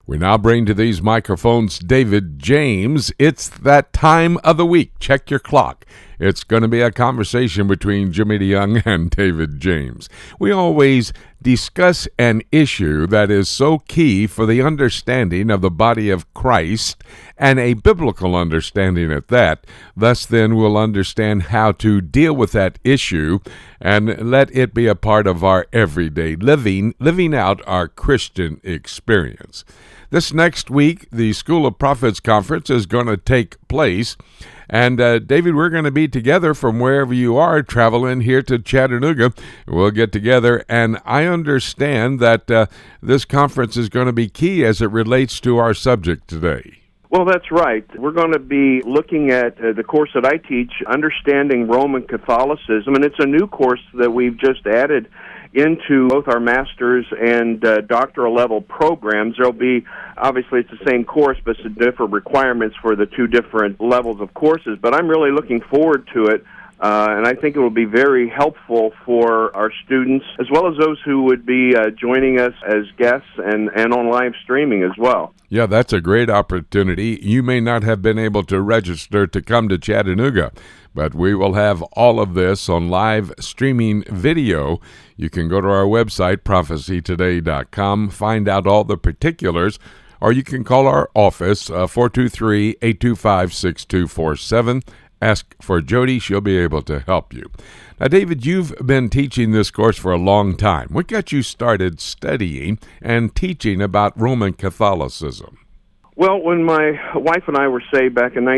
We now bring to these microphones David James. It's that time of the week. Check your clock. It's going to be a conversation between Jimmy DeYoung and David James. We always discuss an issue that is so key for the understanding of the body of Christ, and a biblical understanding at that. Thus, then, we'll understand how to deal with that issue and let it be a part of our everyday living out our Christian experience. This next week, the School of Prophets Conference is going to take place. And, David, we're going to be together from wherever you are, traveling here to Chattanooga. We'll get together, and I understand that this conference is going to be key as it relates to our subject today. Well, that's right. We're going to be looking at the course that I teach, Understanding Roman Catholicism, and it's a new course that we've just added into both our master's and doctoral level programs. There'll be, obviously it's the same course, but some different requirements for the two different levels of courses. But I'm really looking forward to it, and I think it will be very helpful for our students, as well as those who would be joining us as guests and on live streaming as well. Yeah, that's a great opportunity. You may not have been able to register to come to Chattanooga, but we will have all of this on live streaming video. You can go to our website, prophecytoday.com, find out all the particulars, or you can call our office, 423-825-6247. Ask for Jody. She'll be able to help you. Now, David, you've been teaching this course for a long time. What got you started studying and teaching about Roman Catholicism? Well, when my wife and I were saved back in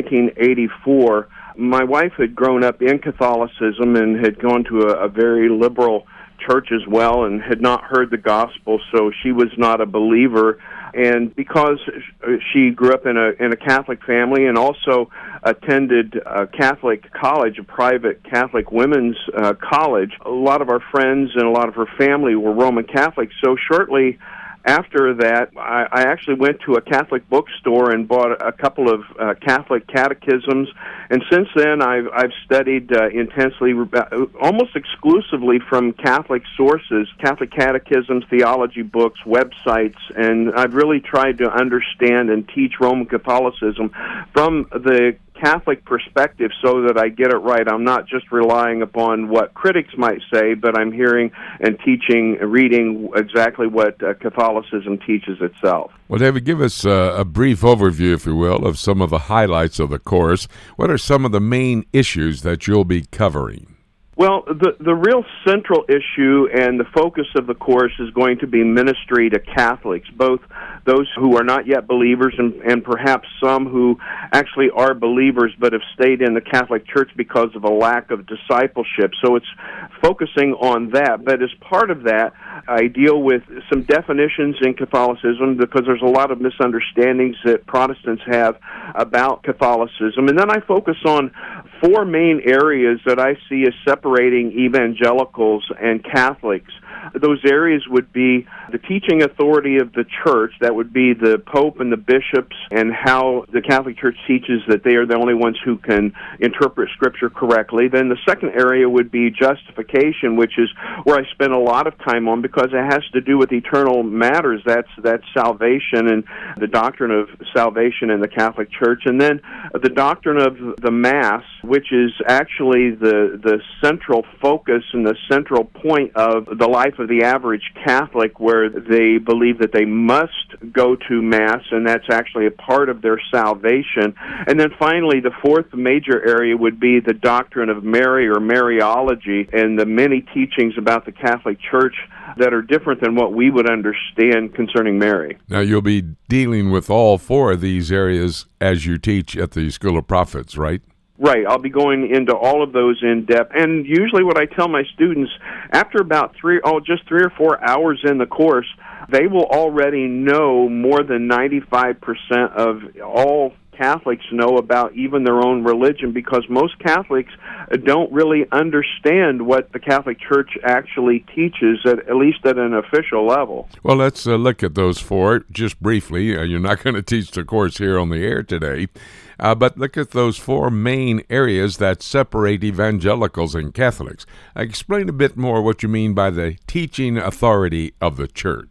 1984, my wife had grown up in Catholicism and had gone to a very liberal church as well and had not heard the gospel, so she was not a believer. And because she grew up in a Catholic family and also attended a Catholic college, a private Catholic women's college, a lot of our friends and a lot of her family were Roman Catholics. So shortly after that, I actually went to a Catholic bookstore and bought a couple of Catholic catechisms, and since then I've studied intensely, almost exclusively from Catholic sources, Catholic catechisms, theology books, websites, and I've really tried to understand and teach Roman Catholicism from the Catholic perspective so that I get it right. I'm not just relying upon what critics might say, but I'm hearing and teaching, reading exactly what Catholicism teaches itself. Well, David, give us a brief overview, if you will, of some of the highlights of the course. What are some of the main issues that you'll be covering? Well, the real central issue and the focus of the course is going to be ministry to Catholics, both those who are not yet believers and perhaps some who actually are believers but have stayed in the Catholic Church because of a lack of discipleship. So it's focusing on that. But as part of that, I deal with some definitions in Catholicism because there's a lot of misunderstandings that Protestants have about Catholicism. And then I focus on four main areas that I see as separating evangelicals and Catholics. Those areas would be the teaching authority of the Church, that would be the Pope and the bishops, and how the Catholic Church teaches that they are the only ones who can interpret Scripture correctly. Then the second area would be justification, which is where I spend a lot of time on because it has to do with eternal matters. That's salvation and the doctrine of salvation in the Catholic Church. And then the doctrine of the Mass, which is actually the central focus and the central point of the life of the average Catholic, where they believe that they must go to Mass, and that's actually a part of their salvation. And then finally, the fourth major area would be the doctrine of Mary or Mariology, and the many teachings about the Catholic Church that are different than what we would understand concerning Mary. Now, you'll be dealing with all four of these areas as you teach at the School of Prophets, right? Right. I'll be going into all of those in depth. And usually what I tell my students, after about 3 or 4 hours in the course, they will already know more than 95% of all Catholics know about even their own religion, because most Catholics don't really understand what the Catholic Church actually teaches, at least at an official level. Well, let's look at those four just briefly. You're not going to teach the course here on the air today, but look at those four main areas that separate evangelicals and Catholics. Explain a bit more what you mean by the teaching authority of the Church.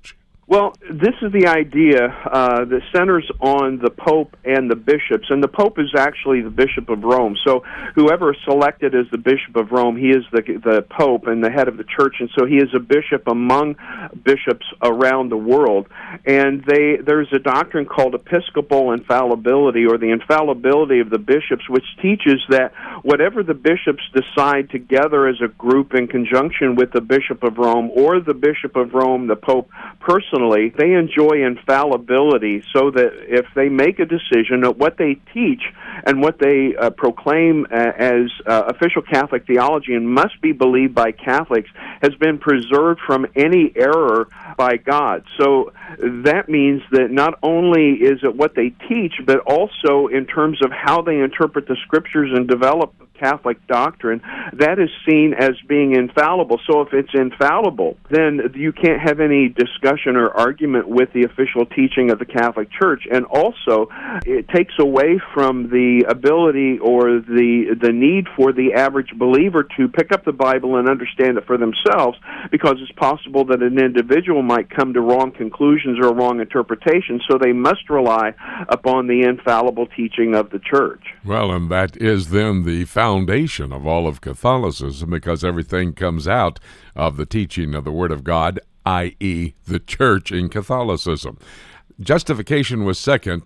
Well, this is the idea that centers on the Pope and the bishops, and the Pope is actually the Bishop of Rome. So whoever is selected as the Bishop of Rome, he is the Pope and the head of the Church, and so he is a bishop among bishops around the world. And there's a doctrine called episcopal infallibility, or the infallibility of the bishops, which teaches that whatever the bishops decide together as a group in conjunction with the Bishop of Rome or the Bishop of Rome, the Pope personally, they enjoy infallibility, so that if they make a decision, what they teach and what they proclaim as official Catholic theology and must be believed by Catholics has been preserved from any error by God. So that means that not only is it what they teach, but also in terms of how they interpret the Scriptures and develop Catholic doctrine, that is seen as being infallible. So if it's infallible, then you can't have any discussion or argument with the official teaching of the Catholic Church. And also, it takes away from the ability or the need for the average believer to pick up the Bible and understand it for themselves, because it's possible that an individual might come to wrong conclusions or wrong interpretations, so they must rely upon the infallible teaching of the Church. Well, and that is then the foundation of all of Catholicism, because everything comes out of the teaching of the Word of God, i.e. the Church in Catholicism. Justification was second.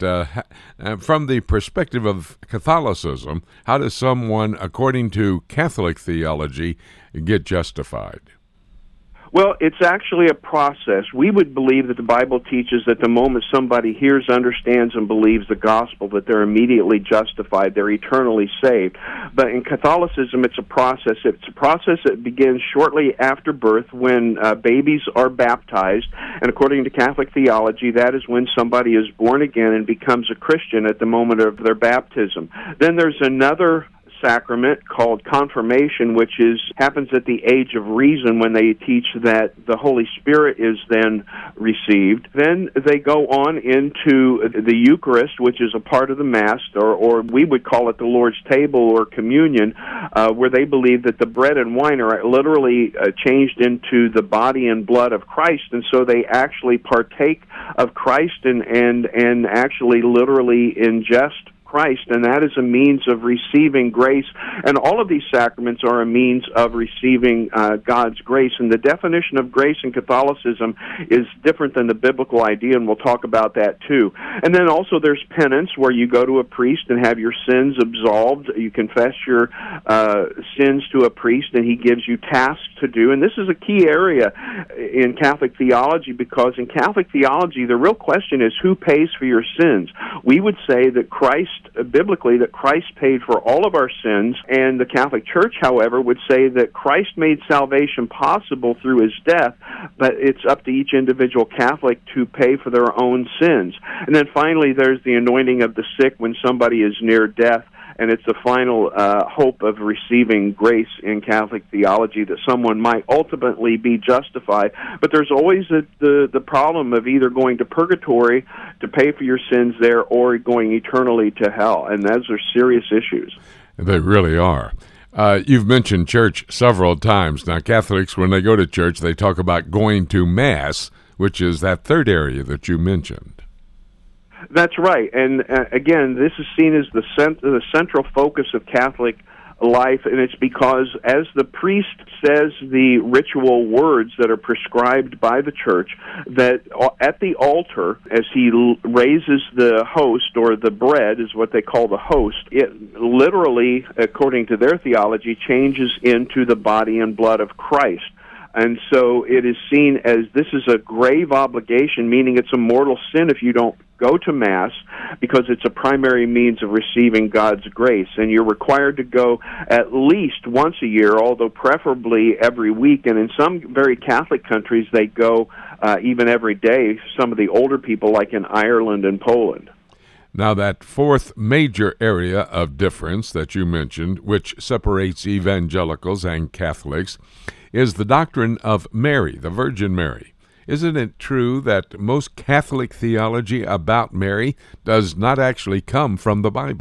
From the perspective of Catholicism, how does someone, according to Catholic theology, get justified? Well, it's actually a process. We would believe that the Bible teaches that the moment somebody hears, understands, and believes the gospel, that they're immediately justified, they're eternally saved. But in Catholicism, it's a process. It's a process that begins shortly after birth, when babies are baptized, and according to Catholic theology, that is when somebody is born again and becomes a Christian at the moment of their baptism. Then there's another sacrament called confirmation, which happens at the age of reason, when they teach that the Holy Spirit is then received. Then they go on into the Eucharist, which is a part of the Mass, or we would call it the Lord's table or communion, where they believe that the bread and wine are literally changed into the body and blood of Christ, and so they actually partake of Christ and actually literally ingest Christ, and that is a means of receiving grace. And all of these sacraments are a means of receiving God's grace. And the definition of grace in Catholicism is different than the biblical idea, and we'll talk about that too. And then also there's penance, where you go to a priest and have your sins absolved. You confess your sins to a priest, and he gives you tasks to do. And this is a key area in Catholic theology, because in Catholic theology, the real question is, who pays for your sins? We would say that biblically, that Christ paid for all of our sins, and the Catholic Church, however, would say that Christ made salvation possible through his death, but it's up to each individual Catholic to pay for their own sins. And then finally, there's the anointing of the sick when somebody is near death, and it's the final hope of receiving grace in Catholic theology, that someone might ultimately be justified. But there's always the problem of either going to purgatory to pay for your sins there, or going eternally to hell, and those are serious issues. They really are. You've mentioned church several times. Now, Catholics, when they go to church, they talk about going to Mass, which is that third area that you mentioned. That's right, and again, this is seen as the central focus of Catholic life, and it's because as the priest says the ritual words that are prescribed by the Church, that at the altar, as he raises the host, or the bread is what they call the host, it literally, according to their theology, changes into the body and blood of Christ. And so it is seen as this is a grave obligation, meaning it's a mortal sin if you don't go to Mass, because it's a primary means of receiving God's grace. And you're required to go at least once a year, although preferably every week. And in some very Catholic countries, they go even every day, some of the older people, like in Ireland and Poland. Now, that fourth major area of difference that you mentioned, which separates evangelicals and Catholics, is the doctrine of Mary, the Virgin Mary. Isn't it true that most Catholic theology about Mary does not actually come from the Bible?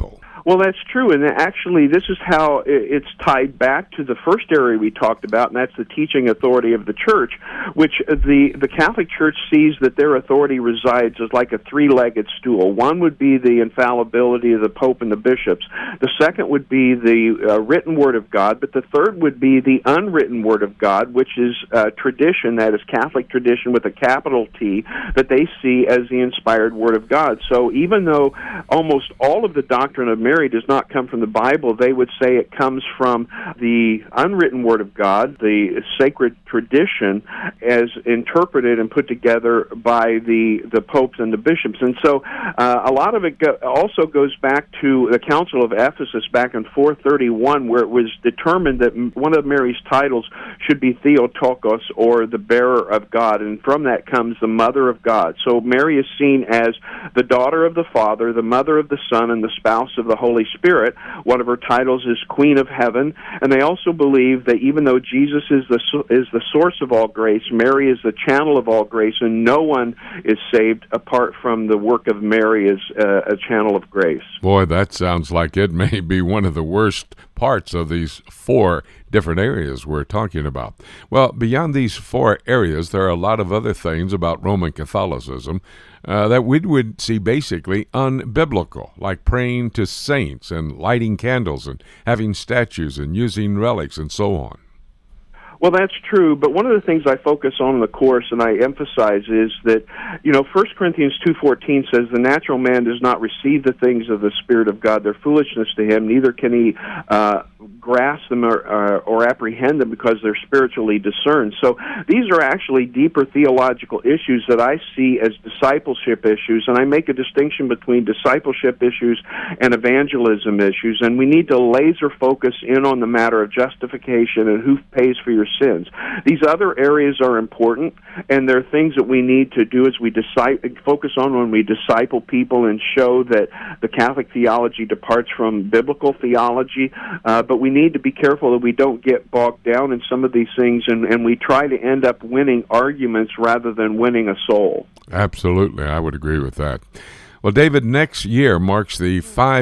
Well, that's true, and actually this is how it's tied back to the first area we talked about, and that's the teaching authority of the church, which the Catholic Church sees that their authority resides as like a three-legged stool. One would be the infallibility of the Pope and the bishops. The second would be the written Word of God, but the third would be the unwritten Word of God, which is tradition, that is Catholic tradition with a capital T, that they see as the inspired Word of God. So even though almost all of the doctrine of Mary does not come from the Bible, they would say it comes from the unwritten Word of God, the sacred tradition, as interpreted and put together by the popes and the bishops. And so a lot of it also goes back to the Council of Ephesus back in 431, where it was determined that one of Mary's titles should be Theotokos, or the bearer of God, and from that comes the mother of God. So Mary is seen as the daughter of the Father, the mother of the Son, and the spouse of the Holy Spirit. One of her titles is Queen of Heaven, and they also believe that even though Jesus is the source of all grace, Mary is the channel of all grace, and no one is saved apart from the work of Mary as a channel of grace. Boy, that sounds like it may be one of the worst parts of these four different areas we're talking about. Well, beyond these four areas, there are a lot of other things about Roman Catholicism that we would see basically unbiblical, like praying to saints and lighting candles and having statues and using relics and so on. Well, that's true, but one of the things I focus on in the course and I emphasize is that, 1 Corinthians 2:14 says, the natural man does not receive the things of the Spirit of God. They're foolishness to him, neither can he grasp them or apprehend them because they're spiritually discerned. So these are actually deeper theological issues that I see as discipleship issues, and I make a distinction between discipleship issues and evangelism issues, and we need to laser focus in on the matter of justification and who pays for your sins. These other areas are important, and there are things that we need to do as we focus on when we disciple people and show that the Catholic theology departs from biblical theology, but we need to be careful that we don't get bogged down in some of these things, and we try to end up winning arguments rather than winning a soul. Absolutely, I would agree with that. Well, David, next year marks the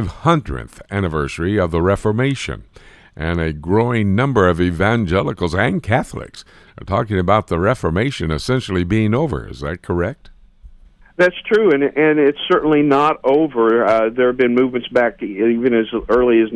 500th anniversary of the Reformation, and a growing number of evangelicals and Catholics are talking about the Reformation essentially being over. Is that correct? That's true, and it's certainly not over. There have been movements back even as early as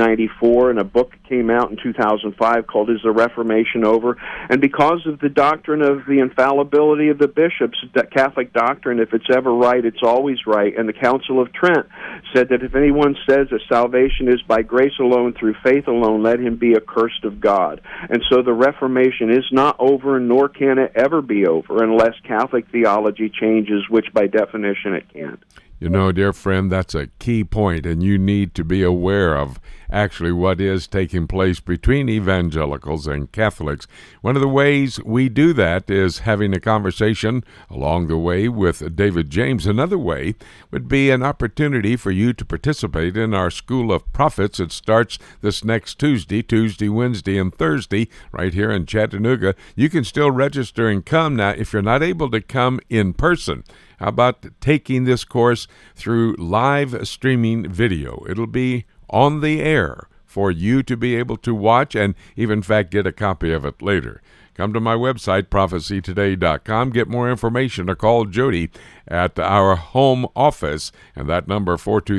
1994, and a book came out in 2005 called Is the Reformation Over? And because of the doctrine of the infallibility of the bishops, that Catholic doctrine, if it's ever right, it's always right. And the Council of Trent said that if anyone says that salvation is by grace alone, through faith alone, let him be accursed of God. And so the Reformation is not over, nor can it ever be over unless Catholic theology changes, which by definition it can't. You know, dear friend, that's a key point, and you need to be aware of actually what is taking place between evangelicals and Catholics. One of the ways we do that is having a conversation along the way with David James. Another way would be an opportunity for you to participate in our School of Prophets. It starts this next Tuesday, Wednesday, and Thursday right here in Chattanooga. You can still register and come. Now, if you're not able to come in person, how about taking this course through live streaming video? It'll be on the air for you to be able to watch and even, in fact, get a copy of it later. Come to my website, prophecytoday.com. Get more information or call Jody at our home office, and that number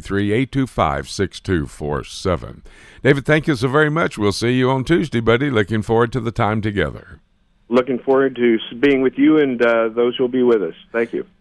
423-825-6247. David, thank you so very much. We'll see you on Tuesday, buddy. Looking forward to the time together. Looking forward to being with you and those who will be with us. Thank you.